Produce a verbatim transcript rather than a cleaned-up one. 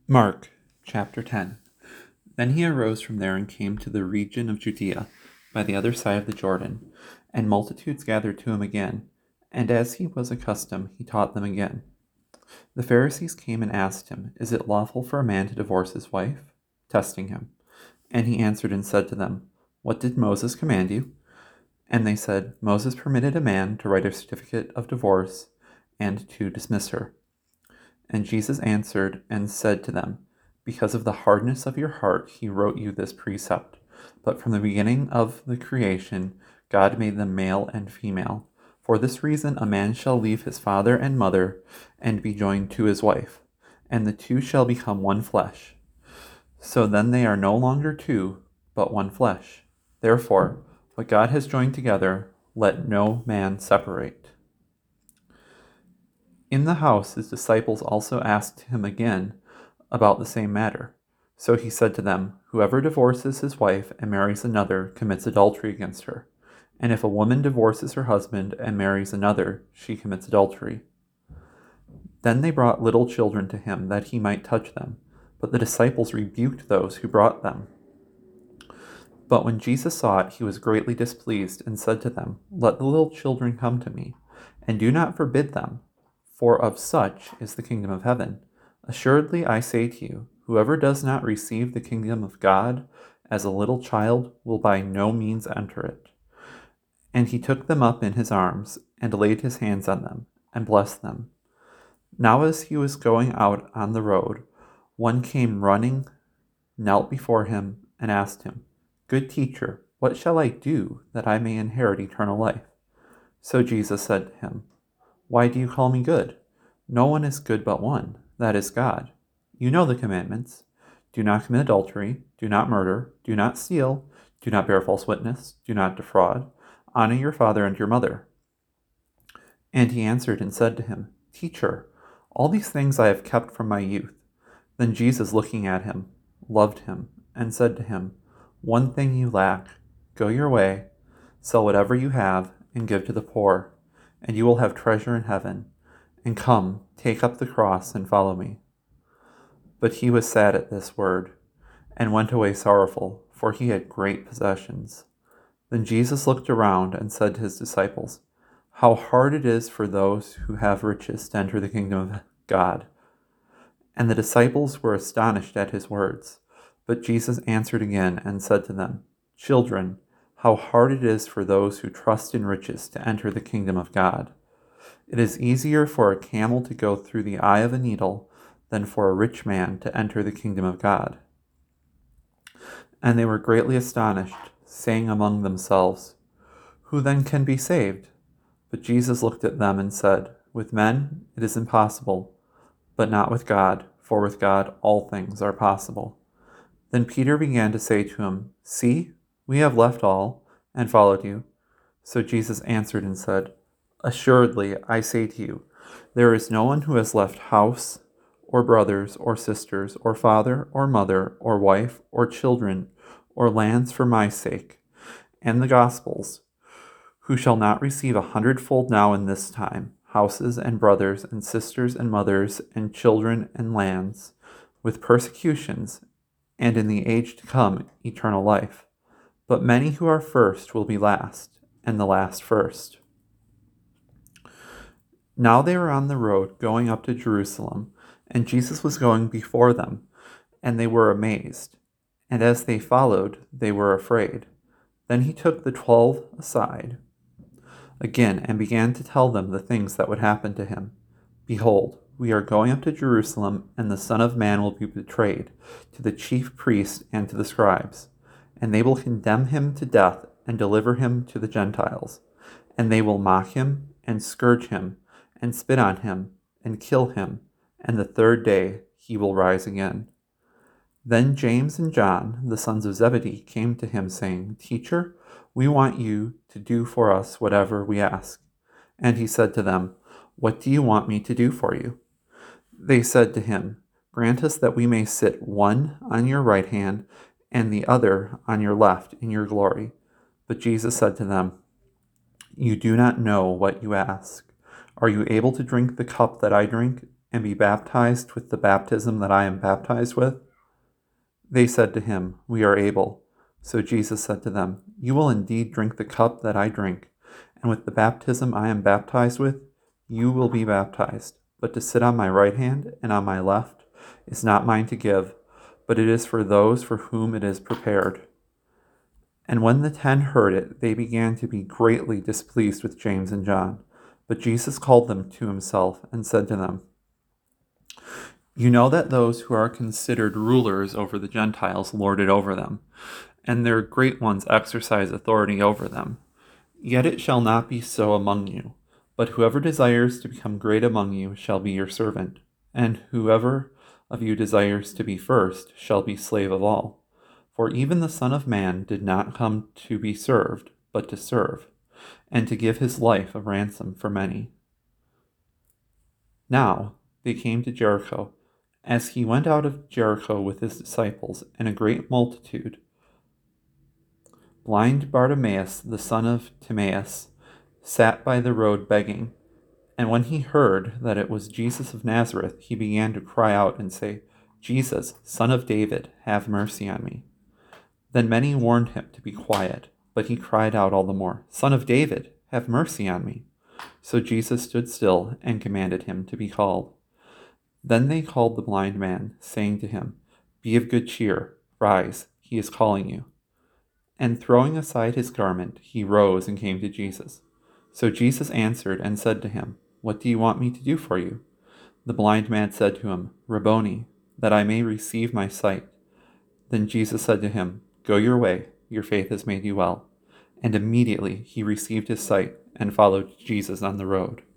Mark chapter ten. Then he arose from there and came to the region of Judea by the other side of the Jordan, and multitudes gathered to him again, and as he was accustomed, he taught them again. The Pharisees came and asked him, Is it lawful for a man to divorce his wife? Testing him. And he answered and said to them, What did Moses command you? And they said, Moses permitted a man to write a certificate of divorce and to dismiss her. And Jesus answered and said to them, Because of the hardness of your heart he wrote you this precept. But from the beginning of the creation God made them male and female. For this reason a man shall leave his father and mother and be joined to his wife, and the two shall become one flesh. So then they are no longer two, but one flesh. Therefore, what God has joined together, let no man separate. In the house his disciples also asked him again about the same matter. So he said to them, Whoever divorces his wife and marries another commits adultery against her. And if a woman divorces her husband and marries another, she commits adultery. Then they brought little children to him that he might touch them, but the disciples rebuked those who brought them. But when Jesus saw it, he was greatly displeased and said to them, Let the little children come to me, and do not forbid them, for of such is the kingdom of heaven. Assuredly I say to you, whoever does not receive the kingdom of God as a little child will by no means enter it. And he took them up in his arms, and laid his hands on them, and blessed them. Now as he was going out on the road, one came running, knelt before him, and asked him, Good teacher, what shall I do that I may inherit eternal life? So Jesus said to him, Why do you call me good? No one is good but one, that is God. You know the commandments. Do not commit adultery, do not murder, do not steal, do not bear false witness, do not defraud, honor your father and your mother. And he answered and said to him, Teacher, all these things I have kept from my youth. Then Jesus, looking at him, loved him, and said to him, One thing you lack. Go your way, sell whatever you have, and give to the poor, and you will have treasure in heaven. And come, take up the cross and follow me. But he was sad at this word, and went away sorrowful, for he had great possessions. Then Jesus looked around and said to his disciples, How hard it is for those who have riches to enter the kingdom of God. And the disciples were astonished at his words. But Jesus answered again and said to them, Children, how hard it is for those who trust in riches to enter the kingdom of God. It is easier for a camel to go through the eye of a needle than for a rich man to enter the kingdom of God. And they were greatly astonished, saying among themselves, Who then can be saved? But Jesus looked at them and said, With men it is impossible, but not with God, for with God all things are possible. Then Peter began to say to him, See, we have left all, and followed you. So Jesus answered and said, Assuredly, I say to you, there is no one who has left house, or brothers, or sisters, or father, or mother, or wife, or children, or lands for my sake, and the gospel's, who shall not receive a hundredfold now in this time, houses, and brothers, and sisters, and mothers, and children, and lands, with persecutions, and in the age to come eternal life. But many who are first will be last, and the last first. Now they were on the road going up to Jerusalem, and Jesus was going before them, and they were amazed. And as they followed, they were afraid. Then he took the twelve aside again and began to tell them the things that would happen to him. Behold, we are going up to Jerusalem, and the Son of Man will be betrayed to the chief priests and to the scribes, and they will condemn him to death and deliver him to the Gentiles. And they will mock him and scourge him and spit on him and kill him, and the third day he will rise again. Then James and John, the sons of Zebedee, came to him, saying, Teacher, we want you to do for us whatever we ask. And he said to them, What do you want me to do for you? They said to him, Grant us that we may sit one on your right hand and the other on your left in your glory. But Jesus said to them, You do not know what you ask. Are you able to drink the cup that I drink, and be baptized with the baptism that I am baptized with?" They said to him, "We are able." So Jesus said to them, "You will indeed drink the cup that I drink, and with the baptism I am baptized with, you will be baptized. But to sit on my right hand and on my left is not mine to give, but it is for those for whom it is prepared." And when the ten heard it, they began to be greatly displeased with James and John. But Jesus called them to himself and said to them, "You know that those who are considered rulers over the Gentiles lord it over them, and their great ones exercise authority over them. Yet it shall not be so among you. But whoever desires to become great among you shall be your servant, and whoever of you desires to be first shall be slave of all. For even the Son of Man did not come to be served, but to serve, and to give his life a ransom for many." Now they came to Jericho. As he went out of Jericho with his disciples and a great multitude, blind Bartimaeus, the son of Timaeus, sat by the road begging. And when he heard that it was Jesus of Nazareth, he began to cry out and say, "Jesus, Son of David, have mercy on me." Then many warned him to be quiet, but he cried out all the more, "Son of David, have mercy on me." So Jesus stood still and commanded him to be called. Then they called the blind man, saying to him, "Be of good cheer, rise, he is calling you." And throwing aside his garment, he rose and came to Jesus. So Jesus answered and said to him, "What do you want me to do for you?" The blind man said to him, "Rabboni, that I may receive my sight." Then Jesus said to him, "Go your way, your faith has made you well." And immediately he received his sight and followed Jesus on the road.